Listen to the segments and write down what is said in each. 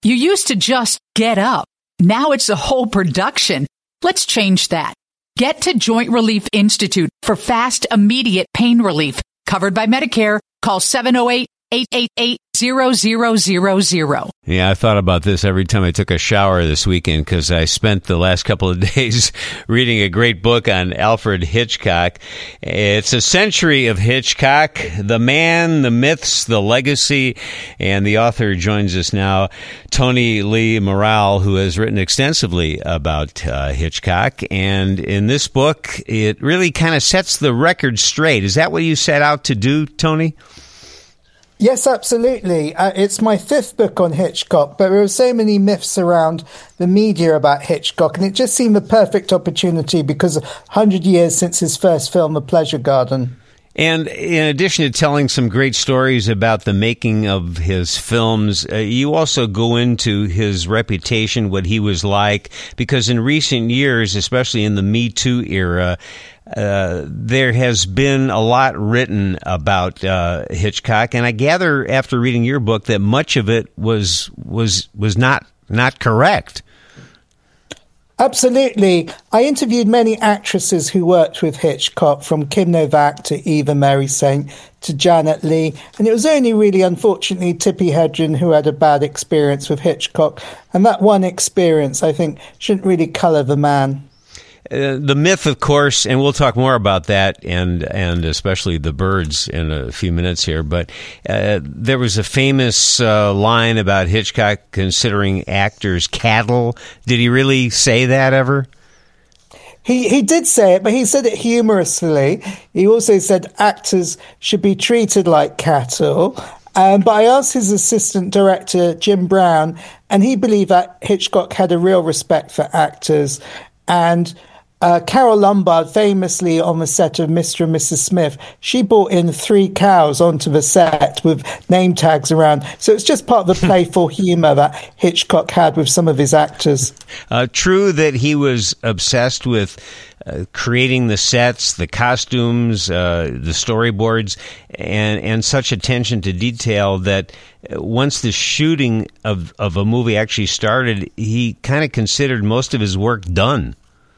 You used to just get up. Now it's a whole production. Let's change that. Get to Joint Relief Institute for fast, immediate pain relief. Covered by Medicare. Call 708-888-0000. Yeah, I thought about this every time I took a shower this weekend because I spent the last couple of days reading a great book on Alfred Hitchcock. It's a century of Hitchcock, the man, the myths, the legacy, and the author joins us now, Tony Lee Morale, who has written extensively about Hitchcock. And in this book, it really kind of sets the record straight. Is that what you set out to do, Tony? Yes, absolutely. It's my fifth book on Hitchcock, but there are so many myths around the media about Hitchcock, and it just seemed the perfect opportunity because 100 years since his first film, The Pleasure Garden. And in addition to telling some great stories about the making of his films, you also go into his reputation, what he was like, because in recent years, especially in the Me Too era, there has been a lot written about Hitchcock, and I gather after reading your book that much of it was not correct. Absolutely. I interviewed many actresses who worked with Hitchcock, from Kim Novak to Eva Mary Saint to Janet Leigh, and it was only really, unfortunately, Tippi Hedren who had a bad experience with Hitchcock, and that one experience, I think, shouldn't really colour the man. The myth, of course, and we'll talk more about that and especially the birds in a few minutes here, but there was a famous line about Hitchcock considering actors cattle. Did he really say that ever? He did say it, but he said it humorously. He also said actors should be treated like cattle. But I asked his assistant director, Jim Brown, and he believed that Hitchcock had a real respect for actors. And Carole Lombard, famously on the set of Mr. and Mrs. Smith, she brought in 3 cows onto the set with name tags around. So it's just part of the playful humour that Hitchcock had with some of his actors. True that he was obsessed with creating the sets, the costumes, the storyboards, and such attention to detail that once the shooting of a movie actually started, he kind of considered most of his work done.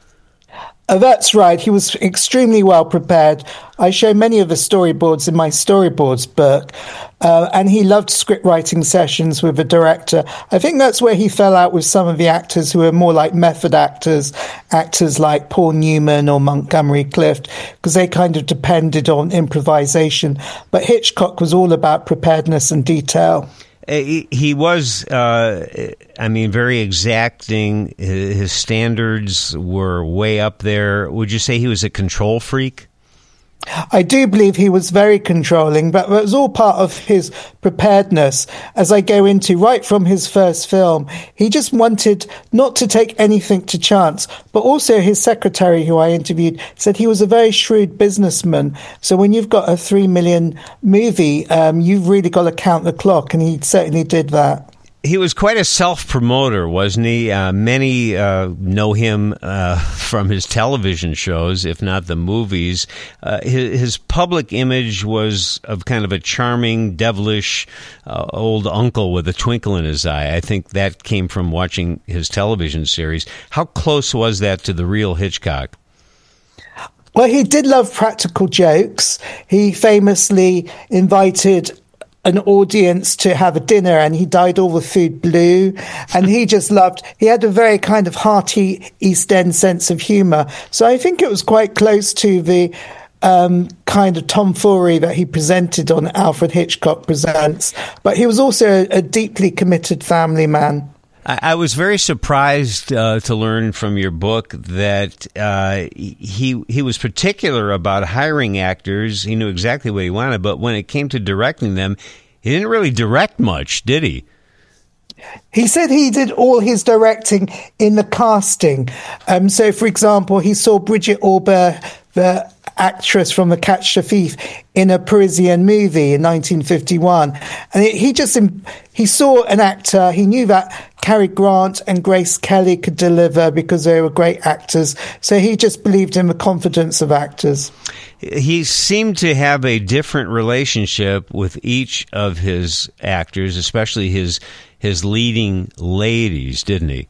That's right. He was extremely well prepared. I show many of the storyboards in my storyboards book, and he loved script writing sessions with the director. I think that's where he fell out with some of the actors who were more like method actors like Paul Newman or Montgomery Clift, because they kind of depended on improvisation. But Hitchcock was all about preparedness and detail. He was, very exacting. His standards were way up there. Would you say he was a control freak? I do believe he was very controlling, but it was all part of his preparedness. As I go into right from his first film, he just wanted not to take anything to chance. But also his secretary, who I interviewed, said he was a very shrewd businessman. So when you've got a $3 million movie, you've really got to count the clock, and he certainly did that. He was quite a self-promoter, wasn't he? Many know him from his television shows, if not the movies. His public image was of kind of a charming, devilish old uncle with a twinkle in his eye. I think that came from watching his television series. How close was that to the real Hitchcock? Well, he did love practical jokes. He famously invited an audience to have a dinner, and he dyed all the food blue, and he had a very kind of hearty East End sense of humour. So I think it was quite close to the kind of tomfoolery that he presented on Alfred Hitchcock Presents. But he was also a deeply committed family man. I was very surprised to learn from your book that he was particular about hiring actors. He knew exactly what he wanted, but when it came to directing them, he didn't really direct much, did he? He said he did all his directing in the casting. So, for example, he saw Bridget Aubert, the actress from The Catch the Thief, in a Parisian movie in 1951. And he saw an actor. He knew that Cary Grant and Grace Kelly could deliver because they were great actors. So he just believed in the confidence of actors. He seemed to have a different relationship with each of his actors, especially his his leading ladies, didn't he?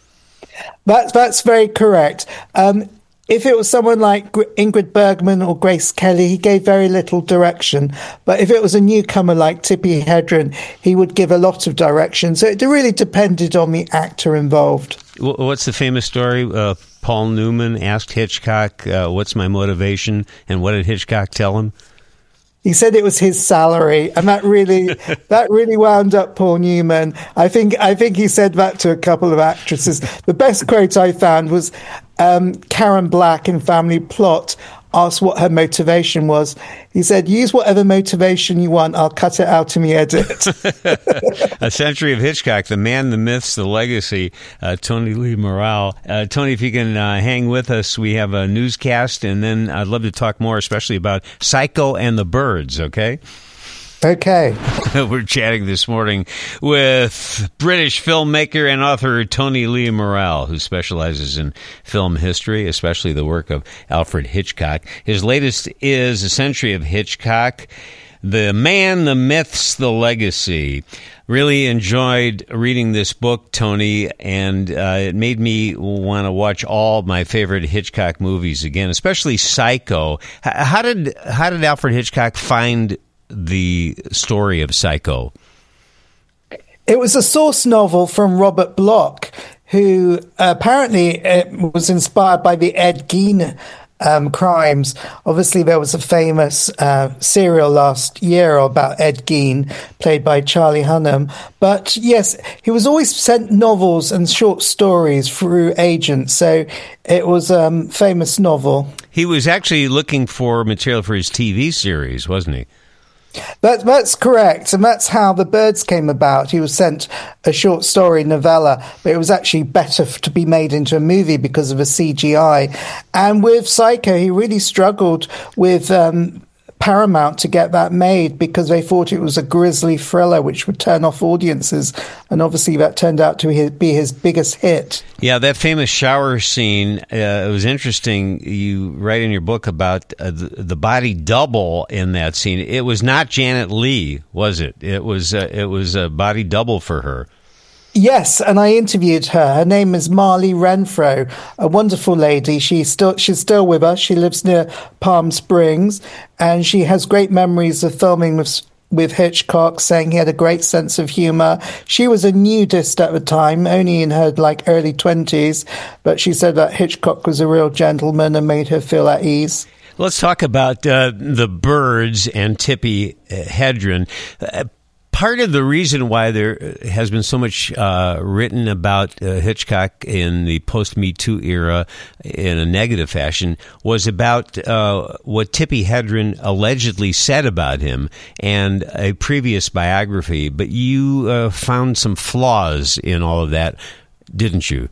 That's very correct. If it was someone like Ingrid Bergman or Grace Kelly, he gave very little direction. But if it was a newcomer like Tippi Hedren, he would give a lot of direction. So it really depended on the actor involved. What's the famous story? Paul Newman asked Hitchcock, what's my motivation? And what did Hitchcock tell him? He said it was his salary, and that really wound up Paul Newman. I think he said that to a couple of actresses. The best quote I found was Karen Black in Family Plot asked what her motivation was. He said, "Use whatever motivation you want. I'll cut it out in the edit." A Century of Hitchcock, the man, the myths, the legacy. Tony Lee Morale. Tony, if you can hang with us, we have a newscast, and then I'd love to talk more, especially about Psycho and the Birds, okay? Okay. We're chatting this morning with British filmmaker and author Tony Lee Morale, who specializes in film history, especially the work of Alfred Hitchcock. His latest is A Century of Hitchcock, The Man, the Myths, the Legacy. Really enjoyed reading this book, Tony, and it made me want to watch all my favorite Hitchcock movies again, especially Psycho. How did Alfred Hitchcock find the story of Psycho? It was a source novel from Robert Bloch, who apparently was inspired by the Ed Gein crimes. Obviously, there was a famous serial last year about Ed Gein, played by Charlie Hunnam. But yes, he was always sent novels and short stories through agents, so it was a famous novel. He was actually looking for material for his TV series, wasn't he? That's correct, and that's how The Birds came about. He was sent a short story novella, but it was actually better to be made into a movie because of a CGI. And with Psycho, he really struggled with Paramount to get that made because they thought it was a grisly thriller which would turn off audiences, and obviously that turned out to be his biggest hit. Yeah, that famous shower scene, it was interesting. You write in your book about the body double in that scene. It was not Janet Leigh, was it? It was a body double for her. Yes, and I interviewed her. Her name is Marley Renfro, a wonderful lady. She's still with us. She lives near Palm Springs, and she has great memories of filming with Hitchcock, saying he had a great sense of humor. She was a nudist at the time, only in her early 20s, but she said that Hitchcock was a real gentleman and made her feel at ease. Let's talk about The Birds and Tippi Hedren. Part of the reason why there has been so much written about Hitchcock in the post-Me Too era in a negative fashion was about what Tippi Hedren allegedly said about him and a previous biography. But you found some flaws in all of that, didn't you?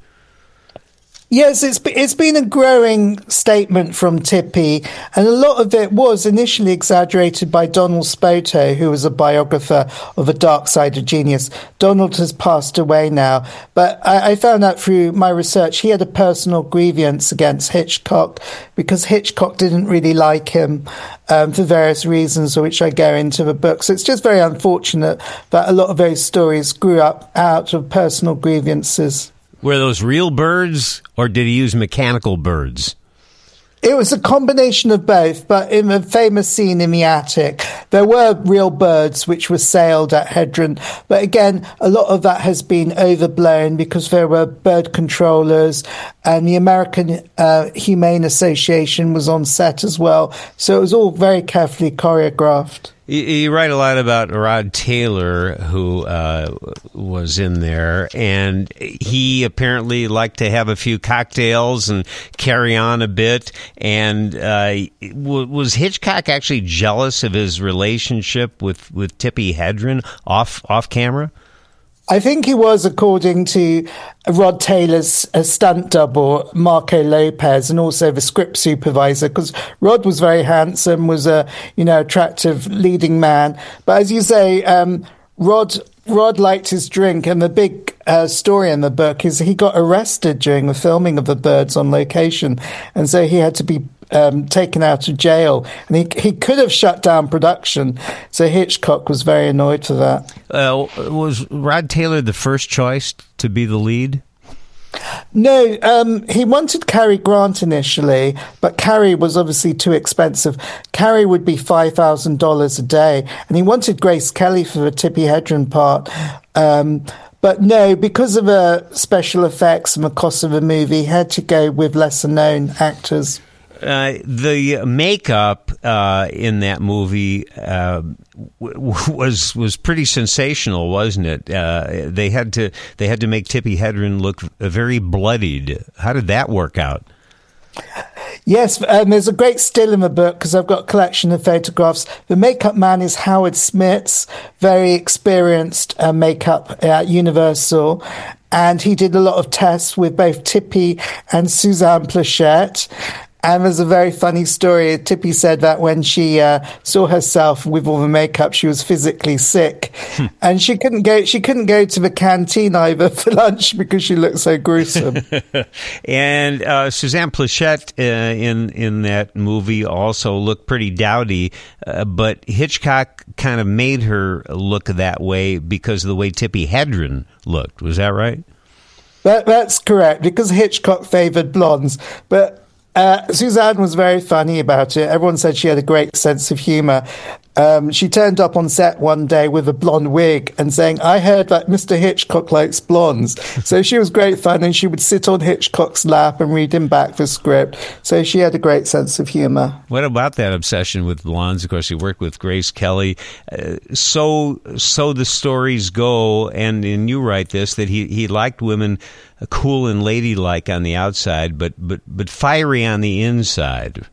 Yes, it's been a growing statement from Tippi, and a lot of it was initially exaggerated by Donald Spoto, who was a biographer of A Dark Side of Genius. Donald has passed away now, but I found out through my research he had a personal grievance against Hitchcock because Hitchcock didn't really like him for various reasons, which I go into the book. So it's just very unfortunate that a lot of those stories grew up out of personal grievances. Were those real birds, or did he use mechanical birds? It was a combination of both, but in the famous scene in the attic, there were real birds which were sailed at Hedren. But again, a lot of that has been overblown because there were bird controllers and the American Humane Association was on set as well. So it was all very carefully choreographed. You write a lot about Rod Taylor, who was in there, and he apparently liked to have a few cocktails and carry on a bit. And was Hitchcock actually jealous of his relationship with Tippi Hedren off camera? I think he was, according to Rod Taylor's stunt double, Marco Lopez, and also the script supervisor, because Rod was very handsome, was a attractive leading man. But as you say, Rod liked his drink, and the big story in the book is he got arrested during the filming of The Birds on location, and so he had to be taken out of jail, and he could have shut down production. So Hitchcock was very annoyed for that. Was Rod Taylor the first choice to be the lead? No, he wanted Cary Grant initially, but Cary was obviously too expensive. Cary would be $5,000 a day, and he wanted Grace Kelly for the Tippi Hedren part. But no, because of special effects and the cost of the movie, he had to go with lesser-known actors. The makeup in that movie was pretty sensational, wasn't it? They had to make Tippi Hedren look very bloodied. How did that work out? Yes, there's a great still in the book because I've got a collection of photographs. The makeup man is Howard Smits, very experienced makeup at Universal. And he did a lot of tests with both Tippi and Suzanne Pleshette. And there's a very funny story. Tippi said that when she saw herself with all the makeup, she was physically sick, and she couldn't go to the canteen either for lunch because she looked so gruesome. And Suzanne Pleshette in that movie also looked pretty dowdy, but Hitchcock kind of made her look that way because of the way Tippi Hedren looked. Was that right? That's correct, because Hitchcock favored blondes, but Suzanne was very funny about it. Everyone said she had a great sense of humor. She turned up on set one day with a blonde wig and saying, "I heard that Mr. Hitchcock likes blondes." So she was great fun, and she would sit on Hitchcock's lap and read him back the script. So she had a great sense of humor. What about that obsession with blondes? Of course, he worked with Grace Kelly. So the stories go, and you write this, that he liked women cool and ladylike on the outside, but fiery on the inside.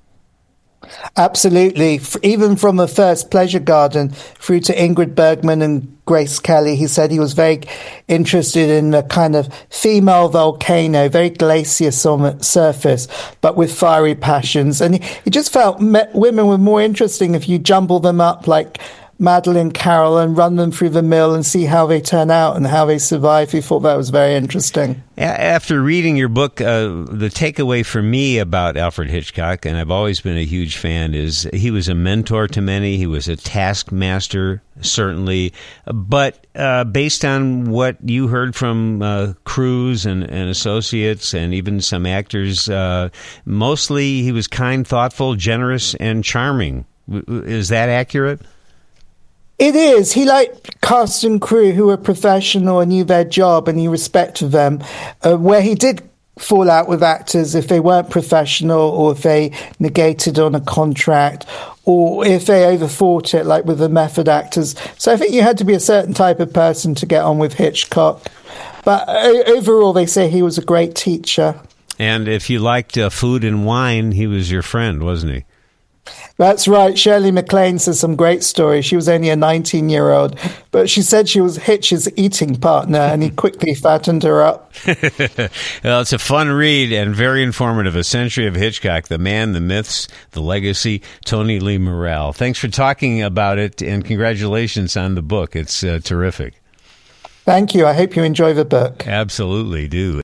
Absolutely. Even from the first Pleasure Garden through to Ingrid Bergman and Grace Kelly, he said he was very interested in the kind of female volcano, very glacious on the surface, but with fiery passions. And he just felt women were more interesting if you jumble them up like Madeleine Carroll and run them through the mill and see how they turn out and how they survive. He thought that was very interesting. After reading your book, the takeaway for me about Alfred Hitchcock, and I've always been a huge fan, is he was a mentor to many. He was a taskmaster, certainly. But based on what you heard from crews and associates and even some actors, mostly he was kind, thoughtful, generous, and charming. Is that accurate? It is. He liked cast and crew who were professional and knew their job, and he respected them. Where he did fall out with actors if they weren't professional, or if they negated on a contract, or if they overthought it, like with the method actors. So I think you had to be a certain type of person to get on with Hitchcock. But overall, they say he was a great teacher. And if you liked food and wine, he was your friend, wasn't he? That's right. Shirley MacLaine says some great stories. She was only a 19-year-old, but she said she was Hitch's eating partner, and he quickly fattened her up. Well, it's a fun read and very informative. A Century of Hitchcock, the man, the myths, the legacy. Tony Lee Morrell. Thanks for talking about it, and congratulations on the book. It's terrific. Thank you. I hope you enjoy the book. Absolutely do.